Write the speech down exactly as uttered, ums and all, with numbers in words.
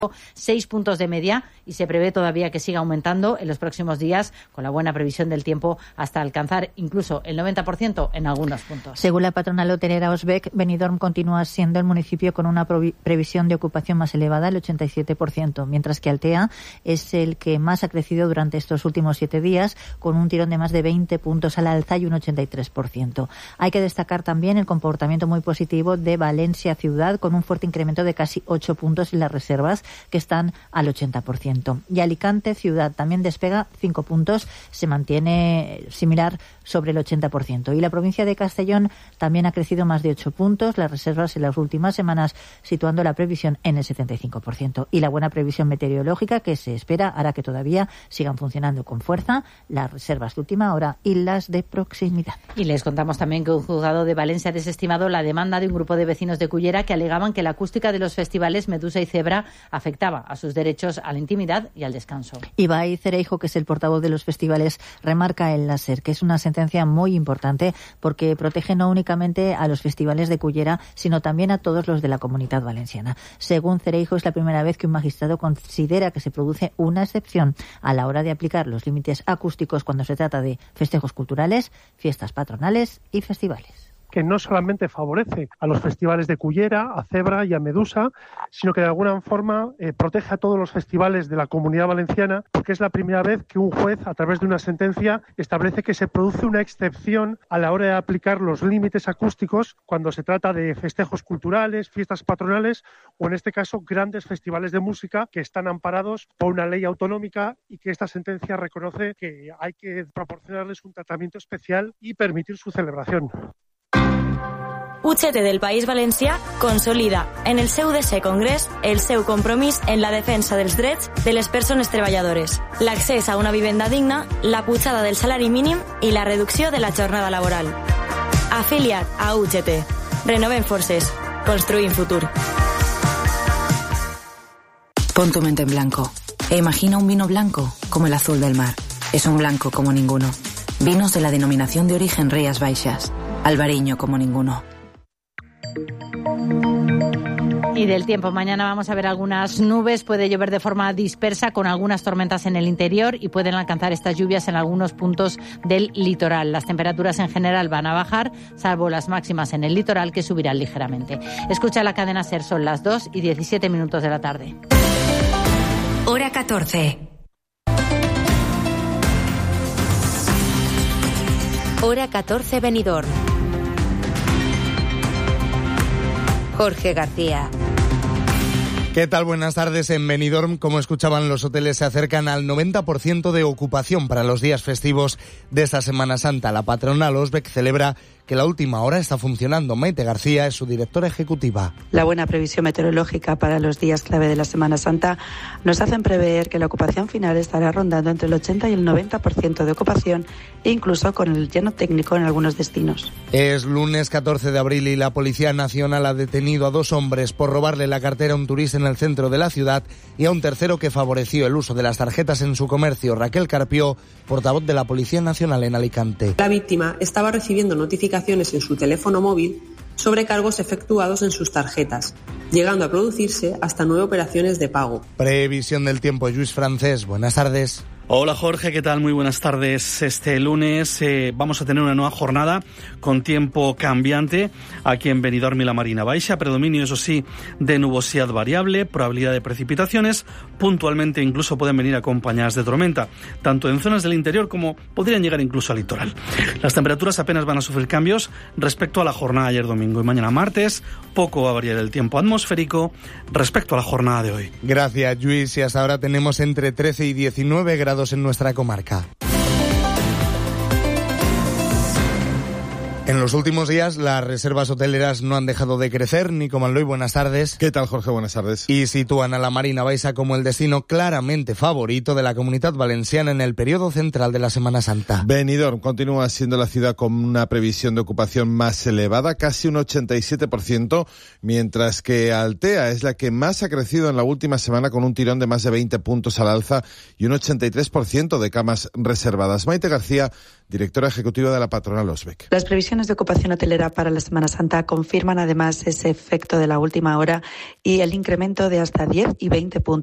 seis puntos de media y se prevé todavía que siga aumentando en los próximos días con la buena previsión del tiempo hasta alcanzar incluso el noventa por ciento en algunos puntos. Según la patronal hotelera Osbec, Benidorm continúa siendo el municipio con una previsión de ocupación más elevada, el ochenta y siete por ciento, mientras que Altea es el que más ha crecido durante estos últimos siete días con un tirón de más de veinte puntos al alza y un ochenta y tres por ciento. Hay que destacar también el comportamiento muy positivo de Valencia ciudad con un fuerte incremento de casi ocho puntos en las reservas, que están al ochenta por ciento. Y Alicante ciudad también despega cinco puntos, se mantiene similar sobre el ochenta por ciento. Y la provincia de Castellón también ha crecido más de ocho puntos, las reservas en las últimas semanas situando la previsión en el setenta y cinco por ciento. Y la buena previsión meteorológica que se espera hará que todavía sigan funcionando con fuerza las reservas de última hora y las de proximidad. Y les contamos también que un juzgado de Valencia ha desestimado la demanda de un grupo de vecinos de Cullera que alegaban que la acústica de los festivales Medusa y Zebra afectaba a sus derechos a la intimidad y al descanso. Ibai Cereijo, que es el portavoz de los festivales, remarca en la SER que es una sentencia muy importante porque protege no únicamente a los festivales de Cullera, sino también a todos los de la Comunidad Valenciana. Según Cereijo, es la primera vez que un magistrado considera que se produce una excepción a la hora de aplicar los límites acústicos cuando se trata de festejos culturales, fiestas patronales y festivales. Que no solamente favorece a los festivales de Cullera, a Zebra y a Medusa, sino que de alguna forma eh, protege a todos los festivales de la Comunidad Valenciana, porque es la primera vez que un juez, a través de una sentencia, establece que se produce una excepción a la hora de aplicar los límites acústicos cuando se trata de festejos culturales, fiestas patronales o, en este caso, grandes festivales de música que están amparados por una ley autonómica y que esta sentencia reconoce que hay que proporcionarles un tratamiento especial y permitir su celebración. U G T del País Valencià consolida en el seu desè congrés el seu compromís en la defensa dels drets de les persones treballadores, l'accés a una vivenda digna, la pujada del salari mínim i la reducció de la jornada laboral. Afilia't a U G T. Renovem forces. Construïm futur. Pon tu mente en blanco e imagina un vino blanco como el azul del mar. Es un blanco como ninguno. Vinos de la denominación de origen Rías Baixas. Albariño como ninguno. Y del tiempo, mañana vamos a ver algunas nubes, puede llover de forma dispersa con algunas tormentas en el interior y pueden alcanzar estas lluvias en algunos puntos del litoral. Las temperaturas en general van a bajar, salvo las máximas en el litoral que subirán ligeramente. Escucha la cadena SER, son las dos y diecisiete minutos de la tarde. Hora catorce. Hora catorce Benidorm. Jorge García. ¿Qué tal? Buenas tardes. En Benidorm, como escuchaban, los hoteles se acercan al noventa por ciento de ocupación para los días festivos de esta Semana Santa. La patronal Osbec celebra que la última hora está funcionando. Maite García es su directora ejecutiva. La buena previsión meteorológica para los días clave de la Semana Santa nos hacen prever que la ocupación final estará rondando entre el ochenta y el noventa por ciento de ocupación, incluso con el lleno técnico en algunos destinos. Es lunes catorce de abril y la Policía Nacional ha detenido a dos hombres por robarle la cartera a un turista en el centro de la ciudad y a un tercero que favoreció el uso de las tarjetas en su comercio. Raquel Carpió, portavoz de la Policía Nacional en Alicante. La víctima estaba recibiendo notificaciones en su teléfono móvil sobre cargos efectuados en sus tarjetas, llegando a producirse hasta nueve operaciones de pago. Previsión del tiempo, Lluís Francés, buenas tardes. Hola Jorge, ¿qué tal? Muy buenas tardes. Este lunes eh, vamos a tener una nueva jornada con tiempo cambiante aquí en Benidorm y la Marina Baixa. Predominio, eso sí, de nubosidad variable, probabilidad de precipitaciones. Puntualmente incluso pueden venir acompañadas de tormenta, tanto en zonas del interior como podrían llegar incluso al litoral. Las temperaturas apenas van a sufrir cambios respecto a la jornada de ayer domingo y mañana martes. Poco va a variar el tiempo atmosférico respecto a la jornada de hoy. Gracias, Lluís. Y hasta ahora tenemos entre trece y diecinueve grados en nuestra comarca. En los últimos días, las reservas hoteleras no han dejado de crecer. Nico Manloy, buenas tardes. ¿Qué tal, Jorge? Buenas tardes. Y sitúan a la Marina Baixa como el destino claramente favorito de la Comunidad Valenciana en el periodo central de la Semana Santa. Benidorm continúa siendo la ciudad con una previsión de ocupación más elevada, casi un ochenta y siete por ciento, mientras que Altea es la que más ha crecido en la última semana con un tirón de más de veinte puntos al alza y un ochenta y tres por ciento de camas reservadas. Maite García, directora ejecutiva de la patronal Osbec. Las previsiones previsiones de ocupación hotelera para la Semana Santa confirman además ese efecto de la última hora y el incremento de hasta diez y veinte puntos